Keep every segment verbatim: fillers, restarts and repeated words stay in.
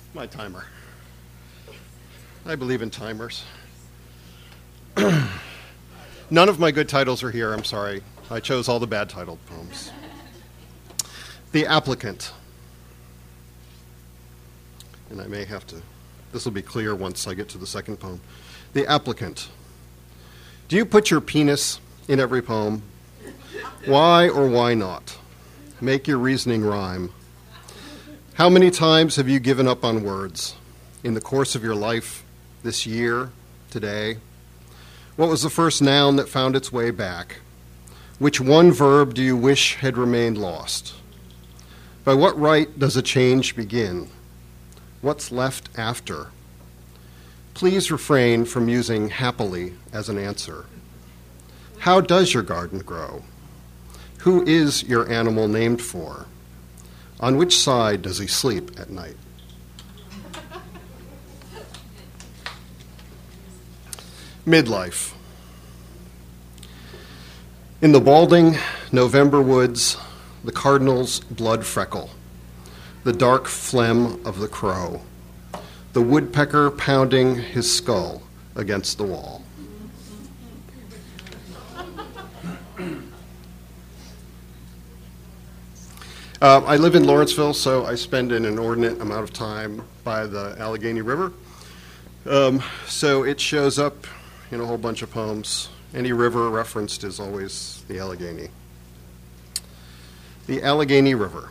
My timer. I believe in timers. None of my good titles are here, I'm sorry. I chose all the bad titled poems. The Applicant. And I may have to, this will be clear once I get to the second poem. The Applicant. Do you put your penis in every poem? Why or why not? Make your reasoning rhyme. How many times have you given up on words in the course of your life, this year, today? What was the first noun that found its way back? Which one verb do you wish had remained lost? By what right does a change begin? What's left after? Please refrain from using happily as an answer. How does your garden grow? Who is your animal named for? On which side does he sleep at night? Midlife. In the balding November woods, the cardinal's blood freckle, the dark phlegm of the crow, the woodpecker pounding his skull against the wall. Uh, I live in Lawrenceville, so I spend an inordinate amount of time by the Allegheny River. Um, so it shows up in a whole bunch of poems. Any river referenced is always the Allegheny. The Allegheny River.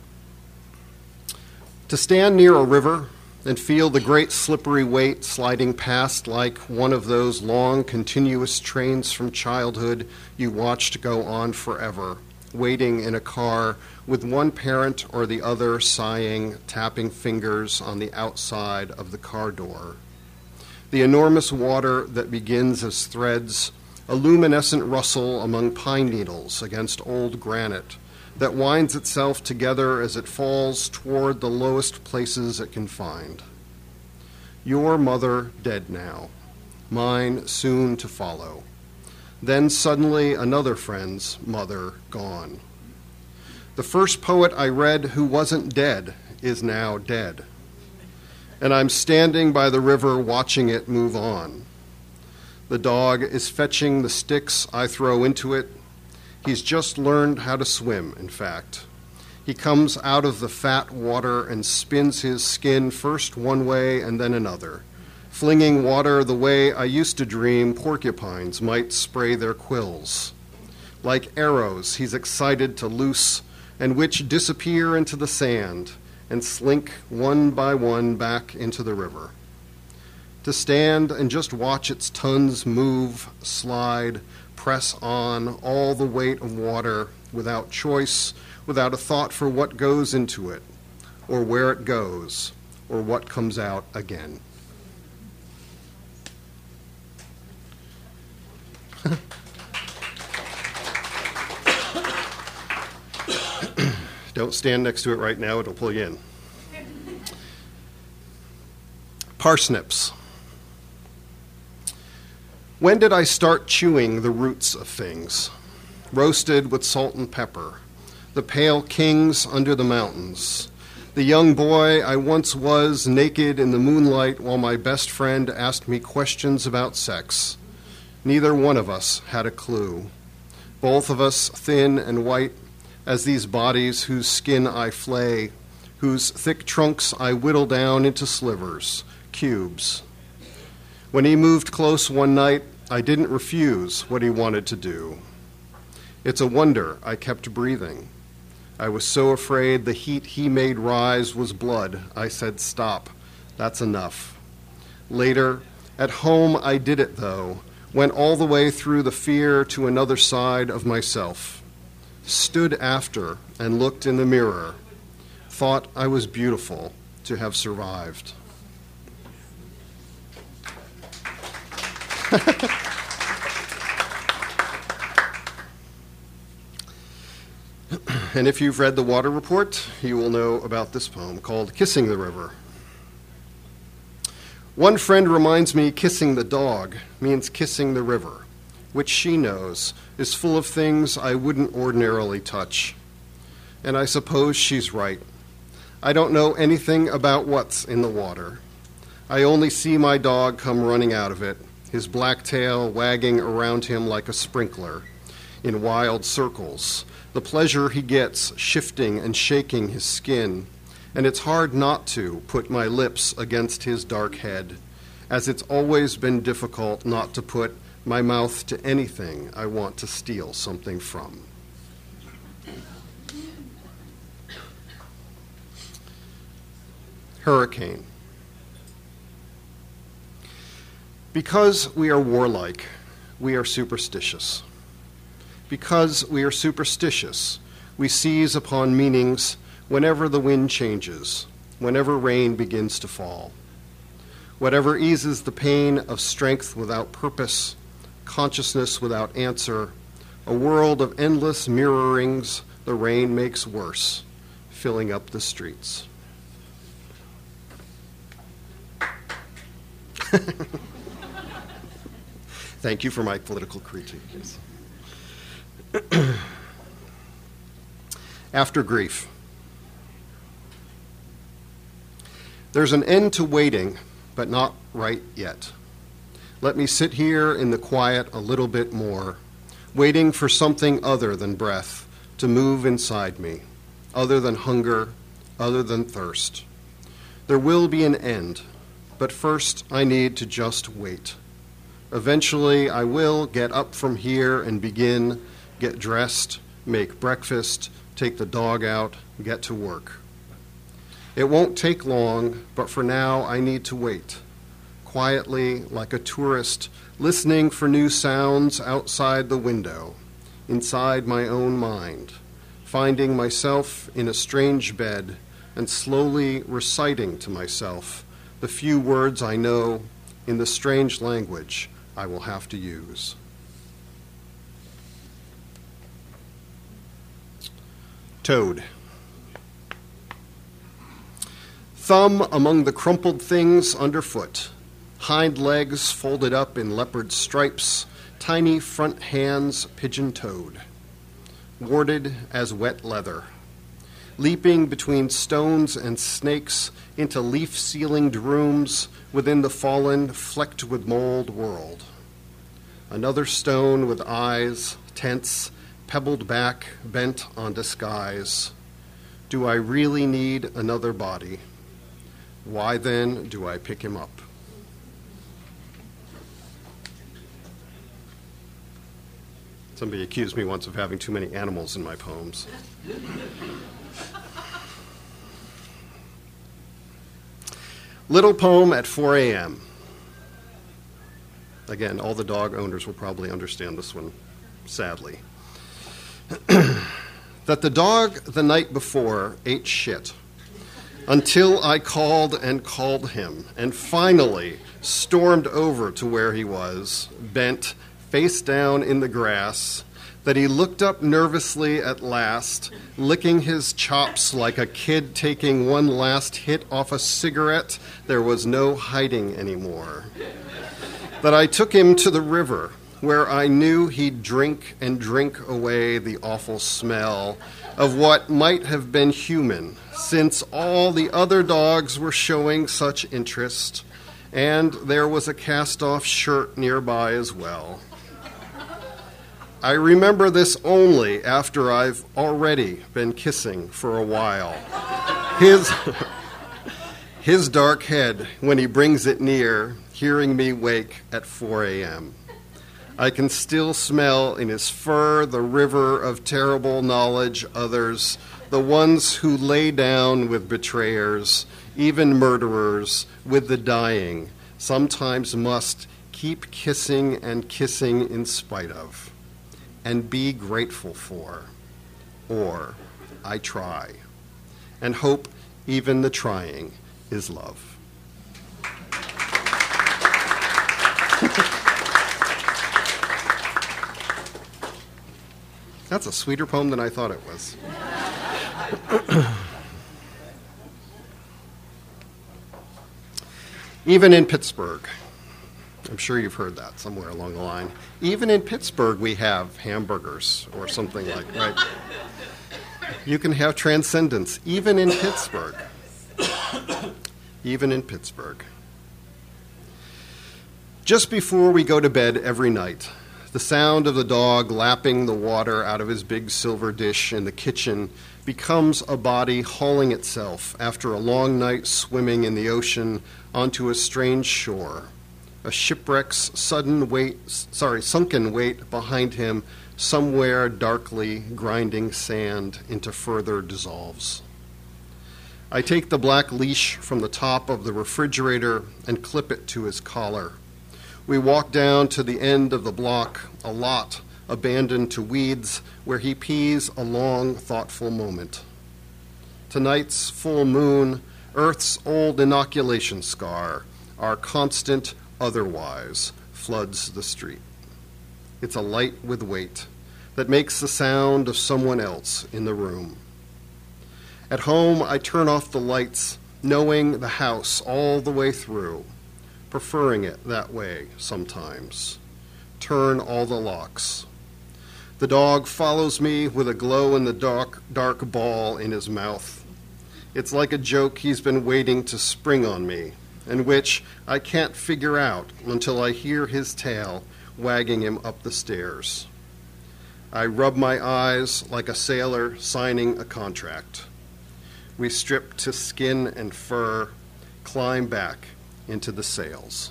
To stand near a river and feel the great slippery weight sliding past like one of those long, continuous trains from childhood you watched go on forever, waiting in a car with one parent or the other sighing, tapping fingers on the outside of the car door. The enormous water that begins as threads, a luminescent rustle among pine needles against old granite that winds itself together as it falls toward the lowest places it can find. Your mother dead now, mine soon to follow. Then suddenly another friend's mother gone. The first poet I read who wasn't dead is now dead. And I'm standing by the river watching it move on. The dog is fetching the sticks I throw into it. He's just learned how to swim, in fact. He comes out of the fat water and spins his skin first one way and then another, flinging water the way I used to dream porcupines might spray their quills. Like arrows, he's excited to loose and which disappear into the sand and slink one by one back into the river. To stand and just watch its tons move, slide, press on, all the weight of water, without choice, without a thought for what goes into it, or where it goes, or what comes out again. Don't stand next to it right now, it'll pull you in. Parsnips. When did I start chewing the roots of things? Roasted with salt and pepper, the pale kings under the mountains, the young boy I once was naked in the moonlight while my best friend asked me questions about sex. Neither one of us had a clue. Both of us thin and white as these bodies whose skin I flay, whose thick trunks I whittle down into slivers, cubes. When he moved close one night, I didn't refuse what he wanted to do. It's a wonder I kept breathing. I was so afraid the heat he made rise was blood. I said, stop, that's enough. Later, at home I did it though, went all the way through the fear to another side of myself. Stood after and looked in the mirror, thought I was beautiful to have survived. And if you've read the Water Report, you will know about this poem called Kissing the River. One friend reminds me kissing the dog means kissing the river, which she knows is full of things I wouldn't ordinarily touch. And I suppose she's right. I don't know anything about what's in the water. I only see my dog come running out of it, his black tail wagging around him like a sprinkler in wild circles, the pleasure he gets shifting and shaking his skin, and it's hard not to put my lips against his dark head, as it's always been difficult not to put my mouth to anything I want to steal something from. Hurricane. Because we are warlike, we are superstitious. Because we are superstitious, we seize upon meanings whenever the wind changes, whenever rain begins to fall. Whatever eases the pain of strength without purpose, consciousness without answer, a world of endless mirrorings the rain makes worse, filling up the streets. Thank you for my political critique. After grief. There's an end to waiting, but not right yet. Let me sit here in the quiet a little bit more, waiting for something other than breath to move inside me, other than hunger, other than thirst. There will be an end, but first I need to just wait. Eventually I will get up from here and begin, get dressed, make breakfast, take the dog out, get to work. It won't take long, but for now I need to wait, quietly like a tourist, listening for new sounds outside the window, inside my own mind, finding myself in a strange bed and slowly reciting to myself the few words I know in the strange language I will have to use. Toad. Thumb among the crumpled things underfoot, hind legs folded up in leopard stripes, tiny front hands pigeon-toed, warded as wet leather, leaping between stones and snakes into leaf-ceilinged rooms within the fallen, flecked with mold world. Another stone with eyes, tense, pebbled back, bent on disguise. Do I really need another body? Why then do I pick him up? Somebody accused me once of having too many animals in my poems. Little poem at four a.m. Again, all the dog owners will probably understand this one, sadly. That the dog the night before ate shit until I called and called him and finally stormed over to where he was, bent face down in the grass, that he looked up nervously at last, licking his chops like a kid taking one last hit off a cigarette. There was no hiding anymore. That I took him to the river, where I knew he'd drink and drink away the awful smell of what might have been human, since all the other dogs were showing such interest, and there was a cast-off shirt nearby as well. I remember this only after I've already been kissing for a while. His, his dark head when he brings it near, hearing me wake at four a.m. I can still smell in his fur the river of terrible knowledge others, the ones who lay down with betrayers, even murderers, with the dying, sometimes must keep kissing and kissing in spite of, and be grateful for, or I try, and hope even the trying is love. That's a sweeter poem than I thought it was. Even in Pittsburgh, I'm sure you've heard that somewhere along the line. Even in Pittsburgh, we have hamburgers or something like, right? You can have transcendence, even in Pittsburgh. even in Pittsburgh. Just before we go to bed every night, the sound of the dog lapping the water out of his big silver dish in the kitchen becomes a body hauling itself after a long night swimming in the ocean onto a strange shore. A shipwreck's sudden weight, sorry, sunken weight behind him, somewhere darkly grinding sand into further dissolves. I take the black leash from the top of the refrigerator and clip it to his collar. We walk down to the end of the block, a lot abandoned to weeds, where he pees a long, thoughtful moment. Tonight's full moon, Earth's old inoculation scar, our constant otherwise, floods the street. It's a light with weight that makes the sound of someone else in the room. At home, I turn off the lights, knowing the house all the way through, preferring it that way sometimes. Turn all the locks. The dog follows me with a glow-in-the-dark dark ball in his mouth. It's like a joke he's been waiting to spring on me, and which I can't figure out until I hear his tail wagging him up the stairs. I rub my eyes like a sailor signing a contract. We strip to skin and fur, climb back into the sails.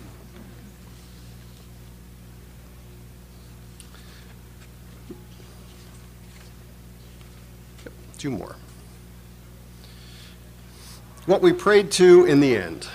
Two more. What we prayed to in the end.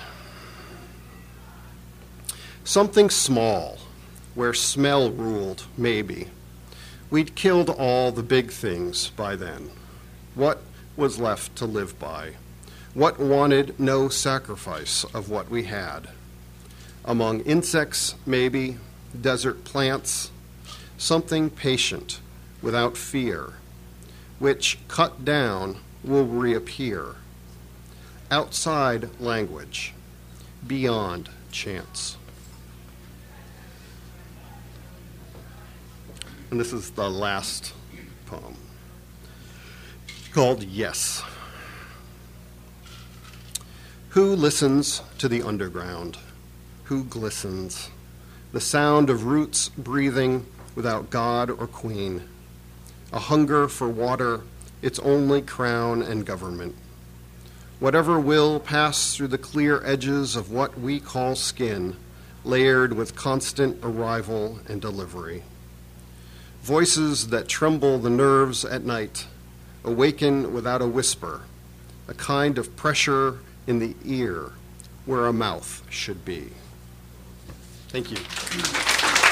Something small, where smell ruled, maybe. We'd killed all the big things by then. What was left to live by? What wanted no sacrifice of what we had? Among insects, maybe, desert plants, something patient, without fear, which, cut down, will reappear. Outside language, beyond chance. And this is the last poem, called Yes. Who listens to the underground? Who glistens? The sound of roots breathing without God or queen. A hunger for water, its only crown and government. Whatever will pass through the clear edges of what we call skin, layered with constant arrival and delivery. Voices that tremble the nerves at night, awaken without a whisper, a kind of pressure in the ear where a mouth should be. Thank you.